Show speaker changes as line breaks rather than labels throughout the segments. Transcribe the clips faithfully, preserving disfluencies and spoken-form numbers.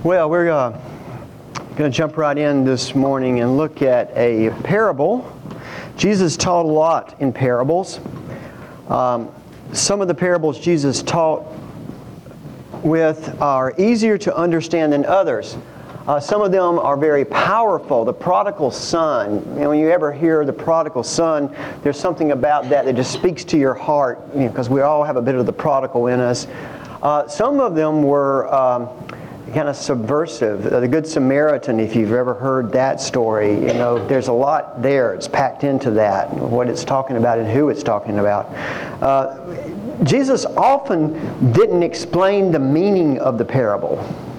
Well, we're uh, going to jump right in this morning and look at a parable. Jesus taught a lot in parables. Um, some of the parables Jesus taught with are easier to understand than others. Uh, some of them are very powerful. The prodigal son, you know, when you ever hear the prodigal son, there's something about that that just speaks to your heart, you know, because we all have a bit of the prodigal in us. Uh, some of them were um, kind of subversive. The Good Samaritan, if you've ever heard that story, you know, there's a lot there. It's packed into that, what it's talking about and who it's talking about. Uh, Jesus often didn't explain the meaning of the parable.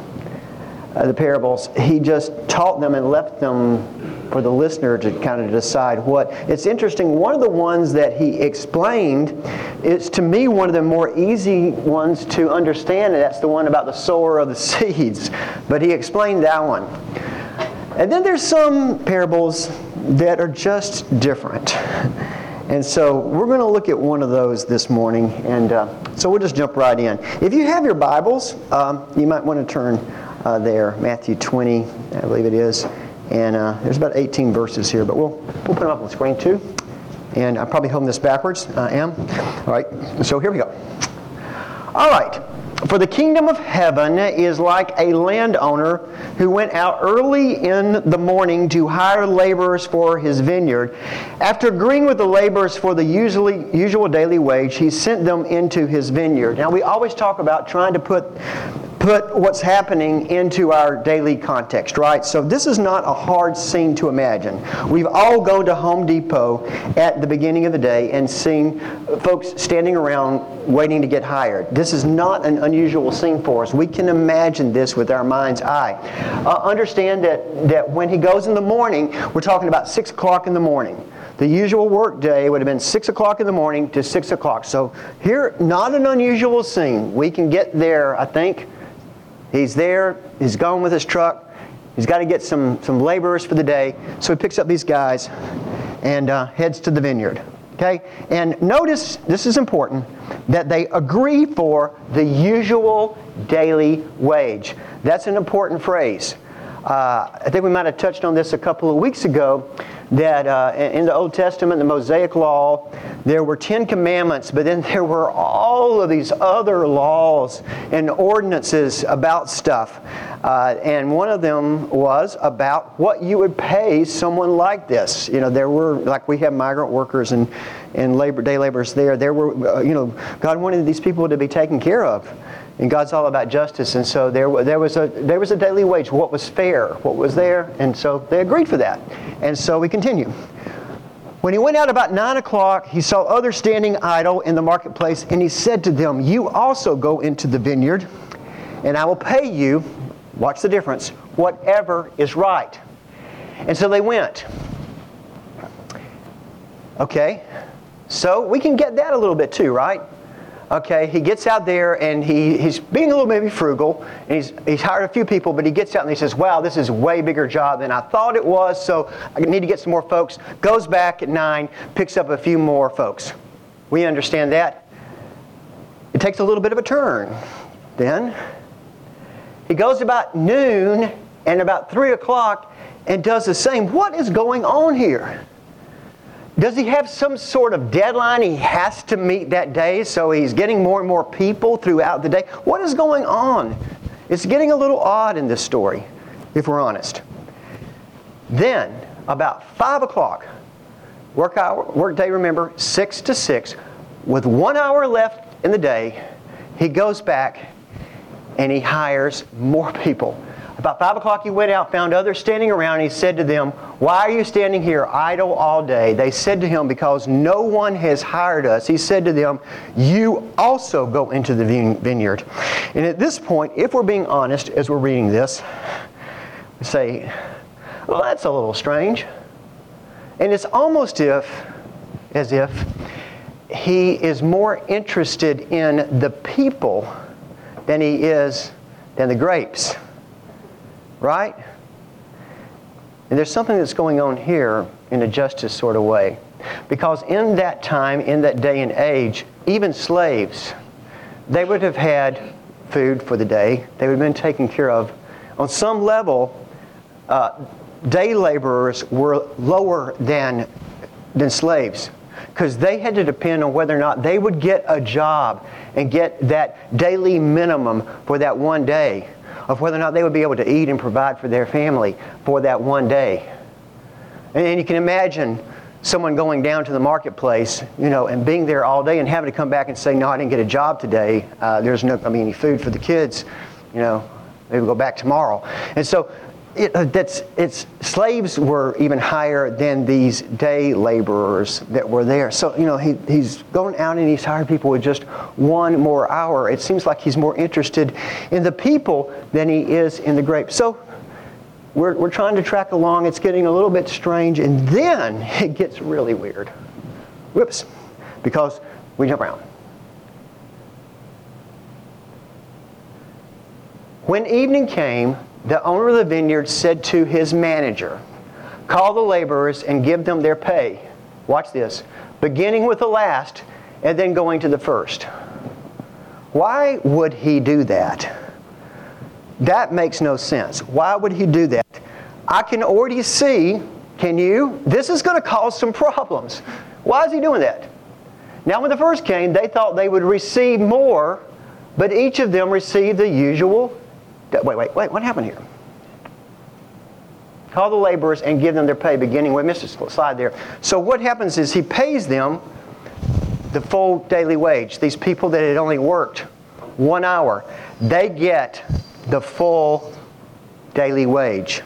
Uh, the parables, he just taught them and left them for the listener to kind of decide what. It's interesting, one of the ones that he explained is, to me, one of the more easy ones to understand, and that's the one about the sower of the seeds. But he explained that one. And then there's some parables that are just different. And so we're going to look at one of those this morning. And uh, so we'll just jump right in. If you have your Bibles, um, you might want to turn uh, there, Matthew twenty, I believe it is. And uh, there's about eighteen verses here, but we'll we'll put them up on the screen too. And I'm probably holding this backwards. I am. All right, so here we go. All right. For the kingdom of heaven is like a landowner who went out early in the morning to hire laborers for his vineyard. After agreeing with the laborers for the usually, usual daily wage, he sent them into his vineyard. Now, we always talk about trying to put put what's happening into our daily context, right? So this is not a hard scene to imagine. We've all gone to Home Depot at the beginning of the day and seen folks standing around waiting to get hired. This is not an unusual scene for us. We can imagine this with our mind's eye. Uh, understand that, that when he goes in the morning, we're talking about six o'clock in the morning. The usual work day would have been six o'clock in the morning to six o'clock. So here, not an unusual scene. We can get there, I think. He's there, he's gone with his truck, he's got to get some, some laborers for the day, so he picks up these guys and uh, heads to the vineyard. Okay? And notice, this is important, that they agree for the usual daily wage. That's an important phrase. Uh, I think we might have touched on this a couple of weeks ago, that uh, in the Old Testament, the Mosaic Law, there were Ten Commandments, but then there were all of these other laws and ordinances about stuff. Uh, and one of them was about what you would pay someone like this. You know, there were, like we have migrant workers and, and labor day laborers there, there were, uh, you know, God wanted these people to be taken care of. And God's all about justice, and so there, there was a there was a daily wage. What was fair? What was there? And so they agreed for that. And so we continue. When he went out about nine o'clock, he saw others standing idle in the marketplace, and he said to them, "You also go into the vineyard, and I will pay you," watch the difference, "whatever is right." And so they went. Okay, so we can get that a little bit too, right? Okay, he gets out there and he, he's being a little maybe frugal, and he's he's hired a few people, but he gets out and he says, "Wow, this is a way bigger job than I thought it was, so I need to get some more folks." Goes back at nine, picks up a few more folks. We understand that. It takes a little bit of a turn. Then he goes about noon and about three o'clock and does the same. What is going on here? Does he have some sort of deadline he has to meet that day, so he's getting more and more people throughout the day? What is going on? It's getting a little odd in this story, if we're honest. Then, about five o'clock, work hour, work day, remember, six to six, with one hour left in the day, he goes back and he hires more people. About five o'clock he went out, found others standing around, and he said to them, "Why are you standing here idle all day?" They said to him, "Because no one has hired us." He said to them, "You also go into the vineyard." And at this point, if we're being honest as we're reading this, we say, well, that's a little strange. And it's almost if, as if he is more interested in the people than he is than the grapes. Right? And there's something that's going on here in a justice sort of way. Because in that time, in that day and age, even slaves, they would have had food for the day. They would have been taken care of on some level, uh, day laborers were lower than, than slaves, because they had to depend on whether or not they would get a job and get that daily minimum for that one day, of whether or not they would be able to eat and provide for their family for that one day. And, and you can imagine someone going down to the marketplace, you know, and being there all day and having to come back and say, no, I didn't get a job today. Uh, there's no, I mean, any food for the kids. You know, maybe we'll go back tomorrow. And so it, uh, that's it's slaves were even higher than these day laborers that were there. So, you know, he, he's going out and he's hired people with just one more hour. It seems like he's more interested in the people than he is in the grapes. So We're, we're trying to track along. It's getting a little bit strange, and then it gets really weird. Whoops. Because we jump around. When evening came, the owner of the vineyard said to his manager, call the laborers and give them their pay. Watch this. Beginning with the last and then going to the first. Why would he do that? That makes no sense. Why would he do that? I can already see, can you? This is going to cause some problems. Why is he doing that? Now, when the first came, they thought they would receive more, but each of them received the usual. Wait, wait, wait, what happened here? Call the laborers and give them their pay, beginning with Mister Slide there. So what happens is he pays them the full daily wage. These people that had only worked one hour, they get the full daily wage.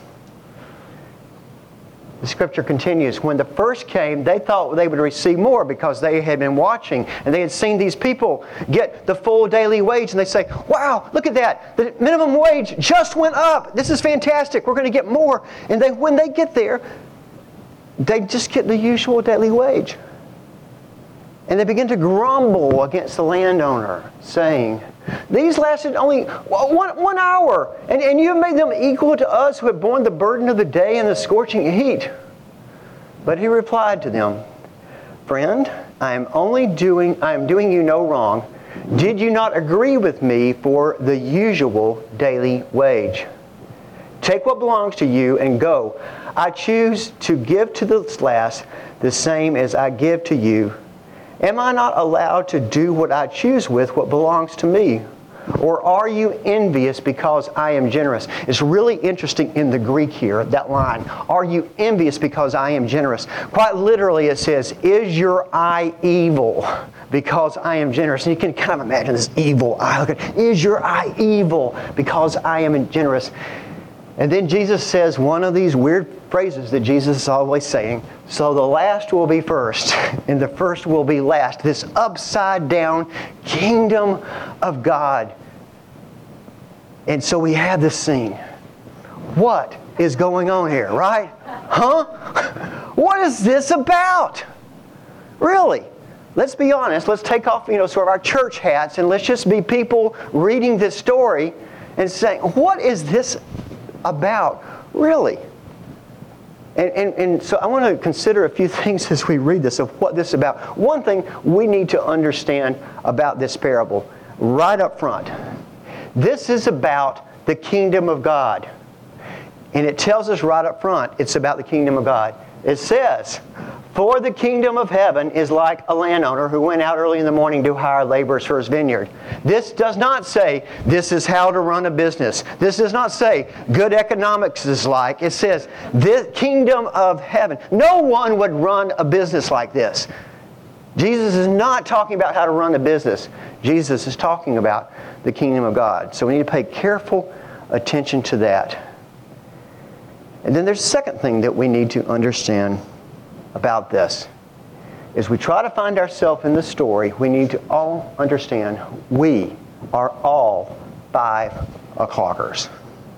The scripture continues, when the first came, they thought they would receive more because they had been watching and they had seen these people get the full daily wage, and they say, wow, look at that. The minimum wage just went up. This is fantastic. We're going to get more. And they, when they get there, they just get the usual daily wage. And they begin to grumble against the landowner, saying, these lasted only one, one hour, and, and you have made them equal to us who have borne the burden of the day and the scorching heat. But he replied to them, friend, I am only doing, I am doing you no wrong. Did you not agree with me for the usual daily wage? Take what belongs to you and go. I choose to give to the last the same as I give to you. Am I not allowed to do what I choose with what belongs to me? Or are you envious because I am generous? It's really interesting in the Greek here, that line. Are you envious because I am generous? Quite literally it says, is your eye evil because I am generous? And you can kind of imagine this evil eye. Look at, is your eye evil because I am generous? And then Jesus says one of these weird phrases that Jesus is always saying, so the last will be first, and the first will be last. This upside down kingdom of God. And so we have this scene. What is going on here, right? Huh? What is this about? Really? Let's be honest. Let's take off, you know, sort of our church hats, and let's just be people reading this story and saying, what is this about, really? And, and, and so I want to consider a few things as we read this of what this is about. One thing we need to understand about this parable right up front. This is about the kingdom of God. And it tells us right up front it's about the kingdom of God. It says, for the kingdom of heaven is like a landowner who went out early in the morning to hire laborers for his vineyard. This does not say this is how to run a business. This does not say good economics is like. It says the kingdom of heaven. No one would run a business like this. Jesus is not talking about how to run a business. Jesus is talking about the kingdom of God. So we need to pay careful attention to that. And then there's a second thing that we need to understand about this. As we try to find ourselves in the story, we need to all understand we are all five o'clockers.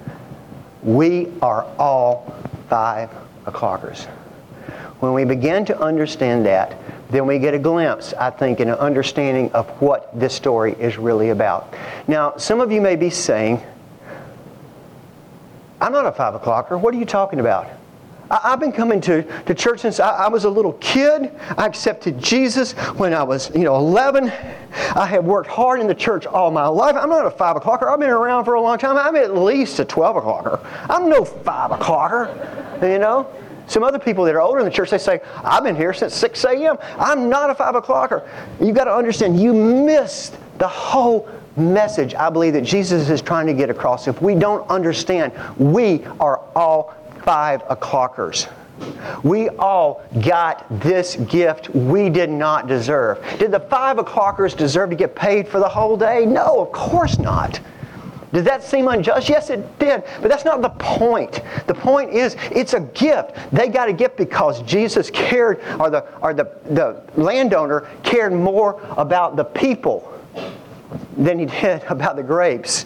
We are all five o'clockers. When we begin to understand that, then we get a glimpse, I think, and an understanding of what this story is really about. Now, some of you may be saying, I'm not a five o'clocker. What are you talking about? I, I've been coming to, to church since I, I was a little kid. I accepted Jesus when I was, you know, eleven. I have worked hard in the church all my life. I'm not a five o'clocker. I've been around for a long time. I'm at least a twelve o'clocker. I'm no five o'clocker, you know. Some other people that are older in the church, they say, I've been here since six a.m. I'm not a five o'clocker. You've got to understand, you missed the whole message I believe that Jesus is trying to get across. If we don't understand, we are all five o'clockers. We all got this gift we did not deserve. Did the five o'clockers deserve to get paid for the whole day? No, of course not. Did that seem unjust? Yes, it did. But that's not the point. The point is, it's a gift. They got a gift because Jesus cared, or the or the, the landowner cared more about the people than he did about the grapes.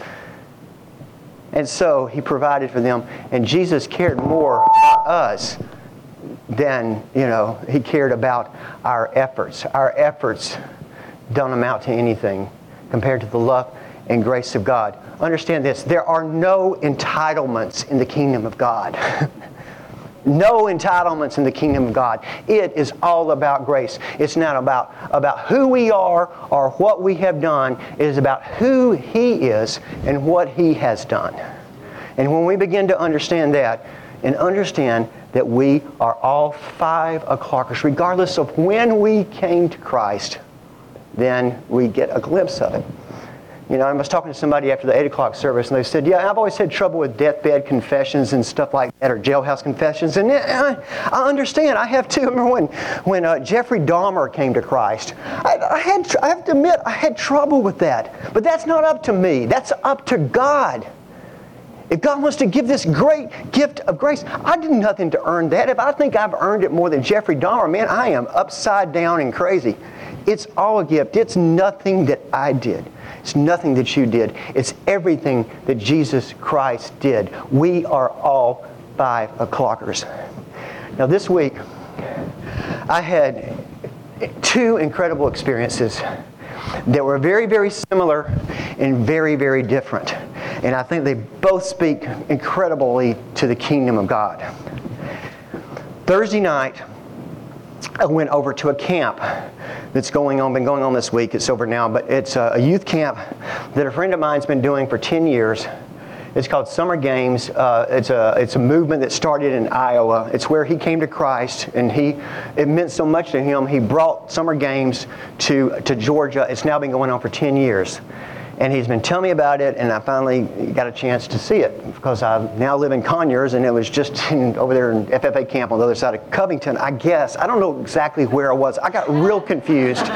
And so he provided for them. And Jesus cared more about us than, you know, he cared about our efforts. Our efforts don't amount to anything compared to the love and grace of God. Understand this, there are no entitlements in the kingdom of God. No entitlements in the kingdom of God. It is all about grace. It's not about, about who we are or what we have done. It is about who He is and what He has done. And when we begin to understand that, and understand that we are all five o'clockers, regardless of when we came to Christ, then we get a glimpse of it. You know, I was talking to somebody after the eight o'clock service, and they said, yeah, I've always had trouble with deathbed confessions and stuff like that, or jailhouse confessions. And I, I understand. I have too. I remember when, when uh, Jeffrey Dahmer came to Christ. I, I, had, I have to admit, I had trouble with that. But that's not up to me. That's up to God. If God wants to give this great gift of grace, I did nothing to earn that. If I think I've earned it more than Jeffrey Dahmer, man, I am upside down and crazy. It's all a gift. It's nothing that I did. It's nothing that you did. It's everything that Jesus Christ did. We are all five o'clockers. Now this week, I had two incredible experiences that were very, very similar and very, very different. And I think they both speak incredibly to the kingdom of God. Thursday night, I went over to a camp that's going on, been going on this week. It's over now, but it's a youth camp that a friend of mine's been doing for ten years. It's called Summer Games. Uh, it's a it's a movement that started in Iowa. It's where he came to Christ, and he it meant so much to him. He brought Summer Games to to Georgia. It's now been going on for ten years. And he's been telling me about it, and I finally got a chance to see it because I now live in Conyers, and it was just in, over there in F F A camp on the other side of Covington, I guess. I don't know exactly where I was. I got real confused.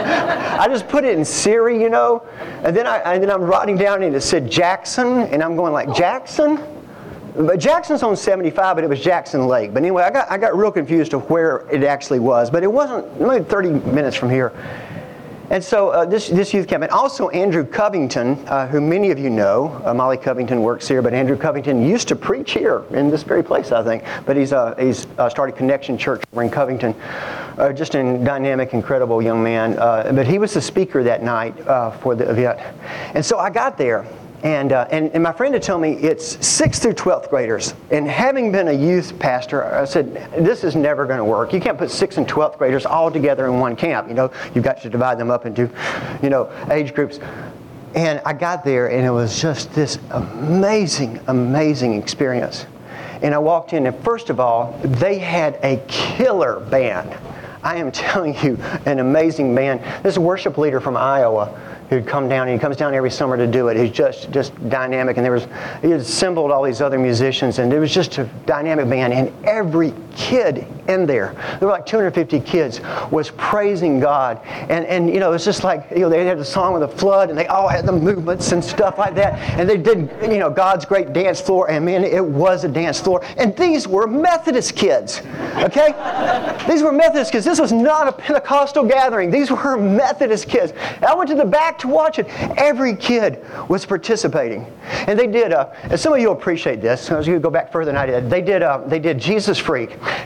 I just put it in Siri, you know, and then I and then I'm writing down, and it said Jackson, and I'm going like, Jackson? But Jackson's on seventy-five, but it was Jackson Lake. But anyway, I got I got real confused of where it actually was, but it wasn't maybe thirty minutes from here. And so uh, this this youth camp, and also Andrew Covington, uh, who many of you know, uh, Molly Covington works here, but Andrew Covington used to preach here in this very place, I think. But he's uh, he's uh, started Connection Church over in Covington, uh, just a dynamic, incredible young man. Uh, but he was the speaker that night uh, for the event, and so I got there. And, uh, and and my friend had told me it's sixth through twelfth graders. And having been a youth pastor, I said, this is never going to work. You can't put sixth and twelfth graders all together in one camp. You know, you've got to divide them up into, you know, age groups. And I got there, and it was just this amazing, amazing experience. And I walked in, and first of all, they had a killer band. I am telling you, an amazing band. This worship leader from Iowa who'd come down, and he comes down every summer to do it. He's just just dynamic, and there was he had assembled all these other musicians, and it was just a dynamic band. And every kid in there, there were like two hundred fifty kids, was praising God. And and you know, it's just like, you know, they had the song with the flood, and they all had the movements and stuff like that. And they did, you know, God's great dance floor, and man, it was a dance floor. And these were Methodist kids, okay? These were Methodist kids. This was not a Pentecostal gathering. These were Methodist kids. And I went to the back to watch it. Every kid was participating, and they did. Uh, and some of you will appreciate this. As you go back further than I did, they did. Uh, they did Jesus Freak, not the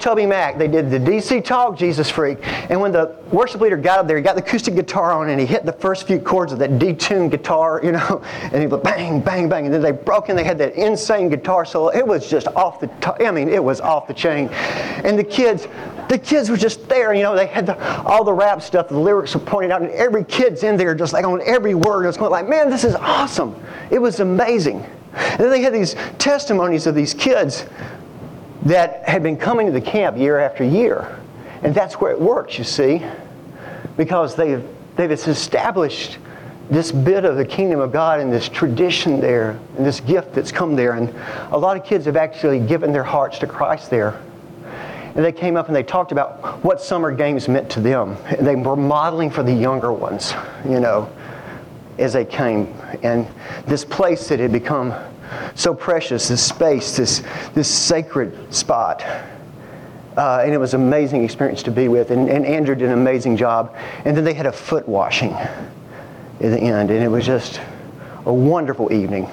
Toby Mac. They did the D C Talk, Jesus Freak. And when the worship leader got up there, he got the acoustic guitar on and he hit the first few chords of that detuned guitar, you know, and he went bang, bang, bang. And then they broke and they had that insane guitar solo. It was just off the top. I mean, it was off the chain. And the kids, the kids were just there, you know, they had the, all the rap stuff, the lyrics were pointed out, and every kid's in there just like on every word. It was going like, man, this is awesome. It was amazing. And then they had these testimonies of these kids that had been coming to the camp year after year. And that's where it works, you see, because they've, they've established this bit of the kingdom of God and this tradition there and this gift that's come there. And a lot of kids have actually given their hearts to Christ there. And they came up and they talked about what summer games meant to them. And they were modeling for the younger ones, you know, as they came. And this place that had become so precious, this space, this, this sacred spot. Uh, and it was an amazing experience to be with. And, and Andrew did an amazing job. And then they had a foot washing at the end. And it was just a wonderful evening.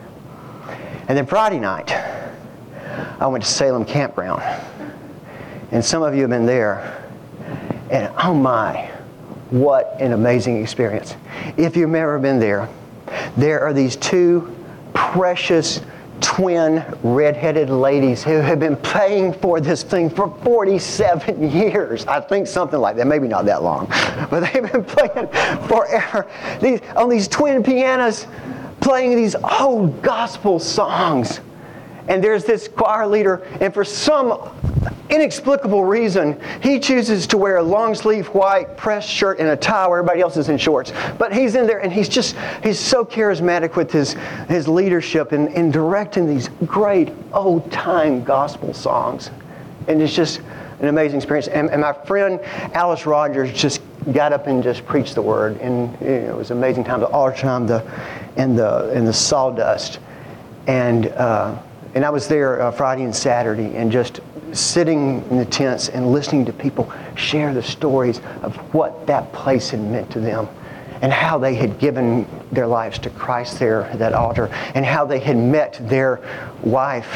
And then Friday night, I went to Salem Campground. And some of you have been there. And oh my, what an amazing experience. If you've never been there, there are these two precious twin red-headed ladies who have been paying for this thing for forty-seven years. I think something like that, maybe not that long. But they've been playing forever these, on these twin pianos, playing these old gospel songs. And there's this choir leader, and for some inexplicable reason, he chooses to wear a long-sleeve white pressed shirt and a tie where everybody else is in shorts. But he's in there, and he's just, he's so charismatic with his, his leadership and, and directing these great old-time gospel songs. And it's just an amazing experience. And, and my friend Alice Rogers just got up and just preached the word. And you know, it was an amazing time, the altar time, the, and, the, and the sawdust. And, uh, and I was there uh, Friday and Saturday, and just sitting in the tents and listening to people share the stories of what that place had meant to them and how they had given their lives to Christ there at that altar and how they had met their wife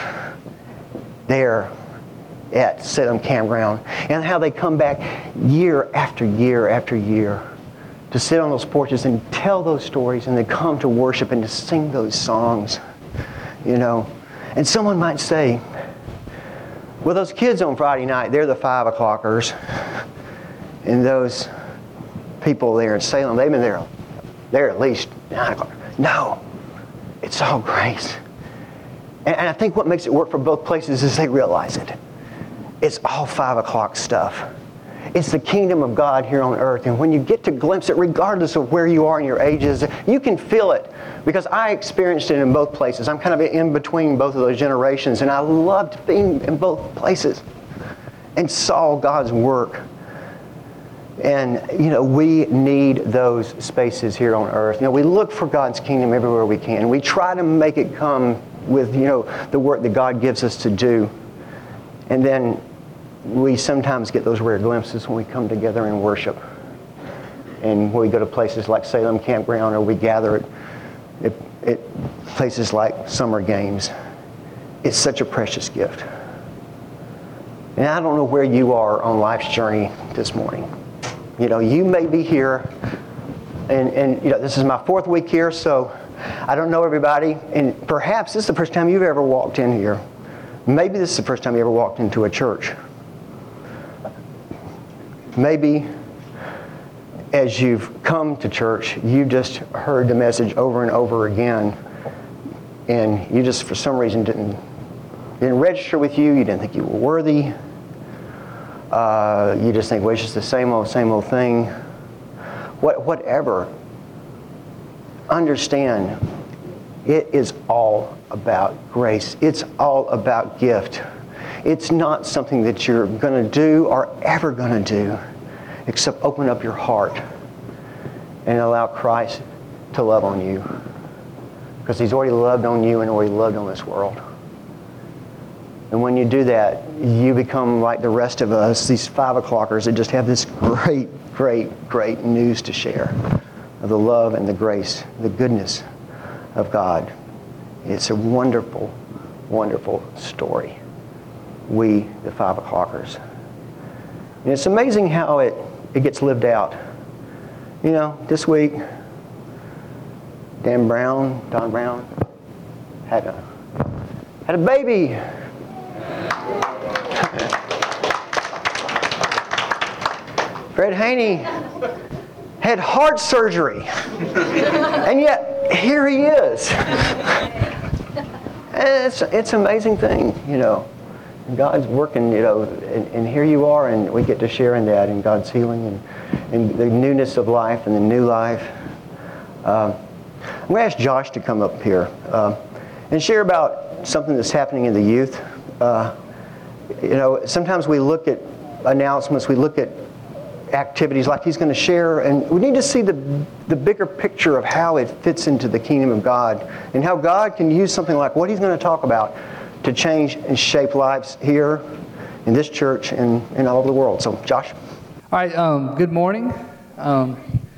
there at Salem Campground and how they come back year after year after year to sit on those porches and tell those stories and they come to worship and to sing those songs, you know. And someone might say, well, those kids on Friday night, they're the five o'clockers. And those people there in Salem, they've been there, they're at least nine o'clock. No, it's all grace. And, and I think what makes it work for both places is they realize it. It's all five o'clock stuff. It's the kingdom of God here on earth. And when you get to glimpse it, regardless of where you are in your ages, you can feel it. Because I experienced it in both places. I'm kind of in between both of those generations. And I loved being in both places and saw God's work. And, you know, we need those spaces here on earth. You know, we look for God's kingdom everywhere we can. We try to make it come with, you know, the work that God gives us to do. And then we sometimes get those rare glimpses when we come together and worship. And when we go to places like Salem Campground or we gather at, at, at places like summer games. It's such a precious gift. And I don't know where you are on life's journey this morning. You know, you may be here, and, and you know, this is my fourth week here, so I don't know everybody. And perhaps this is the first time you've ever walked in here. Maybe this is the first time you ever walked into a church. Maybe as you've come to church, you've just heard the message over and over again, and you just, for some reason, didn't didn't register with you. You didn't think you were worthy. Uh, you just think, well, it's just the same old, same old thing. What, whatever. Understand, it is all about grace. It's all about gift. It's not something that you're going to do or ever going to do except open up your heart and allow Christ to love on you. Because He's already loved on you and already loved on this world. And when you do that, you become like the rest of us, these five o'clockers that just have this great, great, great news to share of the love and the grace, the goodness of God. It's a wonderful, wonderful story. we, the five o'clockers. And it's amazing how it, it gets lived out. You know, this week, Dan Brown, Don Brown, had a, had a baby. Fred Haney had heart surgery. And yet, here he is. And it's, it's an amazing thing, you know. God's working, you know, and, and here you are, and we get to share in that, in God's healing, and, and the newness of life, and the new life. Uh, I'm going to ask Josh to come up here uh, and share about something that's happening in the youth. Uh, you know, sometimes we look at announcements, we look at activities like he's going to share, and we need to see the the bigger picture of how it fits into the kingdom of God, and how God can use something like what he's going to talk about to change and shape lives here in this church and, and all over the world. So, Josh.
All right, um, good morning. Um,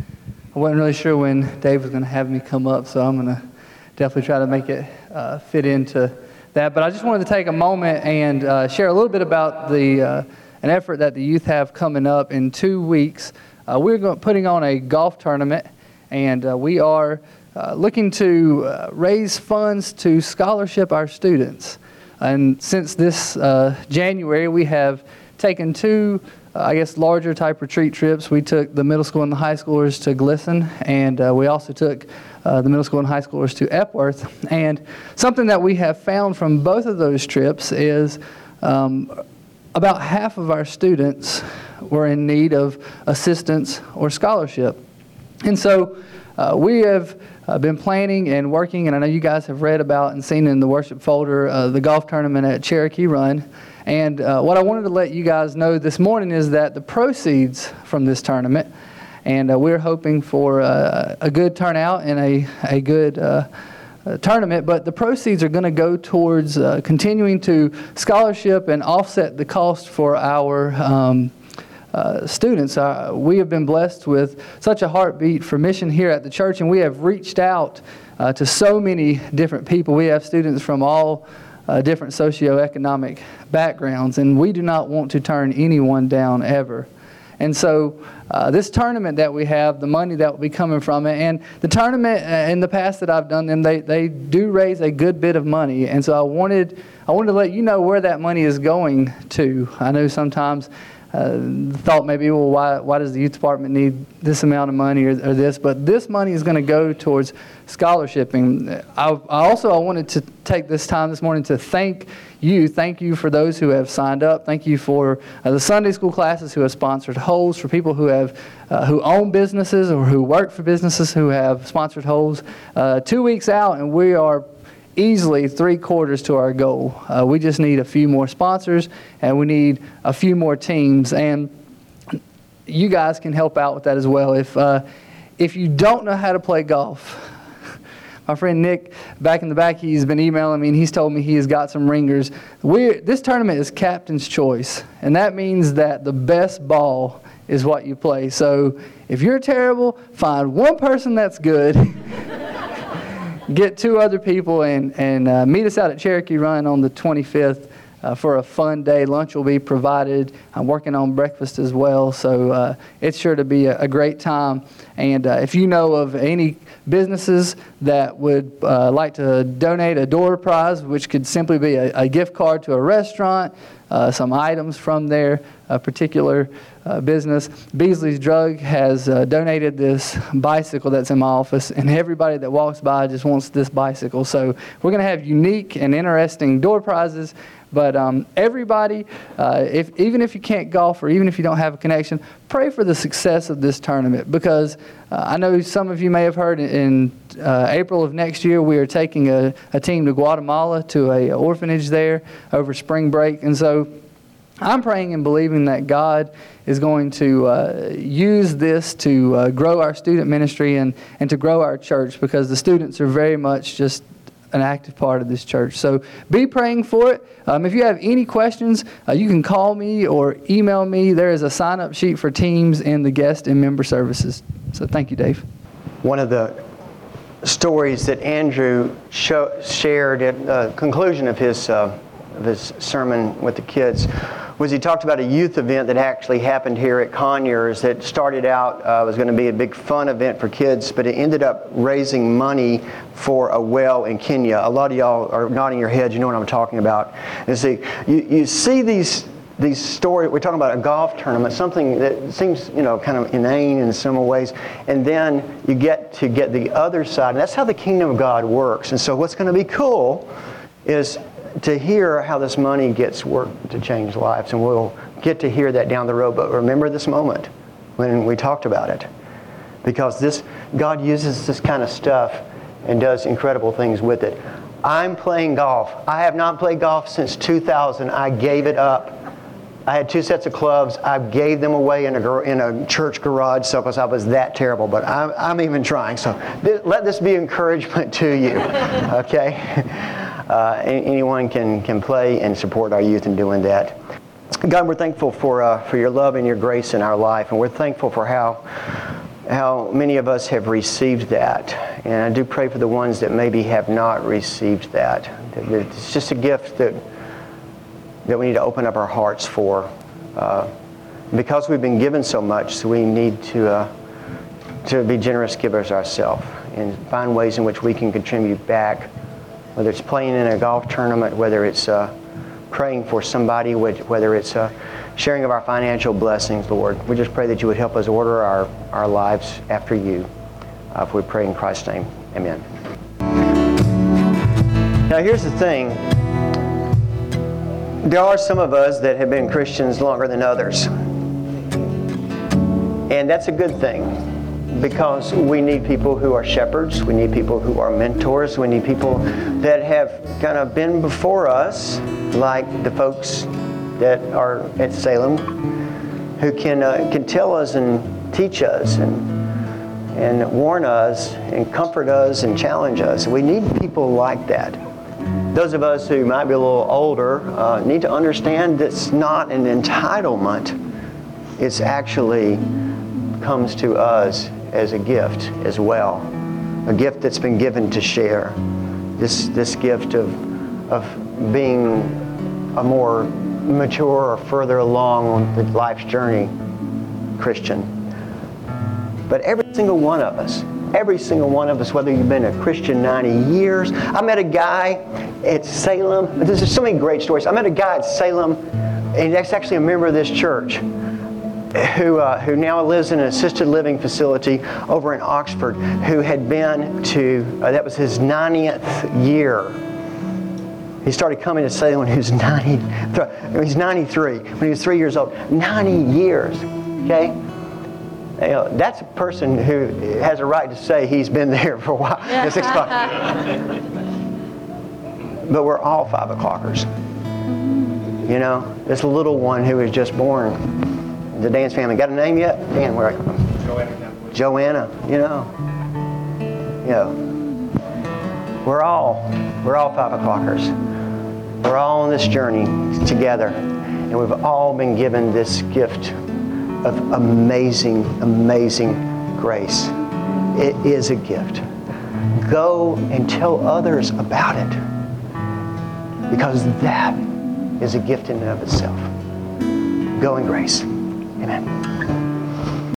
I wasn't really sure when Dave was going to have me come up, so I'm going to definitely try to make it uh, fit into that. But I just wanted to take a moment and uh, share a little bit about the uh, an effort that the youth have coming up in two weeks. Uh, we're going, putting on a golf tournament, and uh, we are uh, looking to uh, raise funds to scholarship our students. And since this uh, January, we have taken two, uh, I guess, larger type retreat trips. We took the middle school and the high schoolers to Glisson, and uh, we also took uh, the middle school and high schoolers to Epworth. And something that we have found from both of those trips is um, about half of our students were in need of assistance or scholarship. And so uh, we have uh, been planning and working, and I know you guys have read about and seen in the worship folder uh, the golf tournament at Cherokee Run. And uh, what I wanted to let you guys know this morning is that the proceeds from this tournament, and uh, we're hoping for uh, a good turnout and a, a good uh, uh, tournament, but the proceeds are going to go towards uh, continuing to scholarship and offset the cost for our um, Uh, students. Uh, we have been blessed with such a heartbeat for mission here at the church, and we have reached out uh, to so many different people. We have students from all uh, different socioeconomic backgrounds, and we do not want to turn anyone down ever. And so uh, this tournament that we have, the money that will be coming from it, and the tournament uh, in the past that I've done them, they, they do raise a good bit of money. And so I wanted, I wanted to let you know where that money is going to. I know sometimes Uh, the thought maybe, well, why, why does the youth department need this amount of money or, or this? But this money is going to go towards scholarshiping. I, I also I wanted to take this time this morning to thank you. Thank you for those who have signed up. Thank you for uh, the Sunday school classes who have sponsored holes, for people who have uh, who own businesses or who work for businesses who have sponsored holes. Uh, two weeks out, and we are easily three quarters to our goal. Uh, we just need a few more sponsors, and we need a few more teams, and you guys can help out with that as well. If uh, if you don't know how to play golf, my friend Nick back in the back, he's been emailing me, and he's told me he has got some ringers. We're, this tournament is captain's choice, and that means that the best ball is what you play. So if you're terrible, find one person that's good. Get two other people and, and uh, meet us out at Cherokee Run on the twenty-fifth uh, for a fun day. Lunch will be provided. I'm working on breakfast as well, so uh, it's sure to be a, a great time. And uh, if you know of any businesses that would uh, like to donate a door prize, which could simply be a, a gift card to a restaurant, uh, some items from their uh, particular Uh, business. Beasley's Drug has uh, donated this bicycle that's in my office, and everybody that walks by just wants this bicycle. So we're going to have unique and interesting door prizes. But um, everybody, uh, if even if you can't golf or even if you don't have a connection, pray for the success of this tournament, because uh, I know some of you may have heard in uh, April of next year we are taking a, a team to Guatemala to a orphanage there over spring break, and so I'm praying and believing that God is going to uh, use this to uh, grow our student ministry and, and to grow our church, because the students are very much just an active part of this church. So be praying for it. Um, if you have any questions, uh, you can call me or email me. There is a sign-up sheet for teams in the guest and member services. So thank you, Dave.
One of the stories that Andrew show, shared at the conclusion of his uh, of his sermon with the kids was he talked about a youth event that actually happened here at Conyers that started out, uh, was going to be a big fun event for kids, but it ended up raising money for a well in Kenya. A lot of y'all are nodding your heads, you know what I'm talking about. And see, you, you see these these stories, we're talking about a golf tournament, something that seems, you know, kind of inane in some ways, and then you get to get the other side, and that's how the kingdom of God works. And so what's going to be cool is to hear how this money gets worked to change lives, and we'll get to hear that down the road. But remember this moment when we talked about it, because this God uses this kind of stuff and does incredible things with it. I'm playing golf. I have not played golf since two thousand. I gave it up. I had two sets of clubs. I gave them away in a gar- in a church garage, so because I was that terrible. But I'm, I'm even trying. So th- let this be encouragement to you. Okay. Uh, anyone can, can play and support our youth in doing that. God, we're thankful for uh, for your love and your grace in our life, and we're thankful for how how many of us have received that. And I do pray for the ones that maybe have not received that. It's just a gift that that we need to open up our hearts for. Uh, because we've been given so much, so we need to uh, to be generous givers ourselves and find ways in which we can contribute back. Whether it's playing in a golf tournament, whether it's uh, praying for somebody, whether it's uh, sharing of our financial blessings, Lord. We just pray that you would help us order our, our lives after you. Uh, if we pray in Christ's name, amen. Now here's the thing. There are some of us that have been Christians longer than others. And that's a good thing. Because we need people who are shepherds, we need people who are mentors, we need people that have kind of been before us, like the folks that are at Salem, who can uh, can tell us and teach us and and warn us and comfort us and challenge us. We need people like that. Those of us who might be a little older uh, need to understand that it's not an entitlement. It's actually comes to us as a gift as well, a gift that's been given to share. This this gift of of being a more mature or further along on the life's journey Christian. But every single one of us, every single one of us, whether you've been a Christian ninety years, I met a guy at Salem. There's so many great stories. I met a guy at Salem, and he's actually a member of this church, who uh, who now lives in an assisted living facility over in Oxford, who had been to, uh, that was his ninetieth year. He started coming to Salem when he was ninety, he's ninety-three, when he was three years old. ninety years, okay? You know, that's a person who has a right to say he's been there for a while. But we're all five o'clockers. You know, this little one who was just born. The Dan's family. Got a name yet? Dan, where are you? Joanna. Joanna, you know. You know. We're all, we're all five o'clockers. We're all on this journey together. And we've all been given this gift of amazing, amazing grace. It is a gift. Go and tell others about it. Because that is a gift in and of itself. Go in grace. Amen.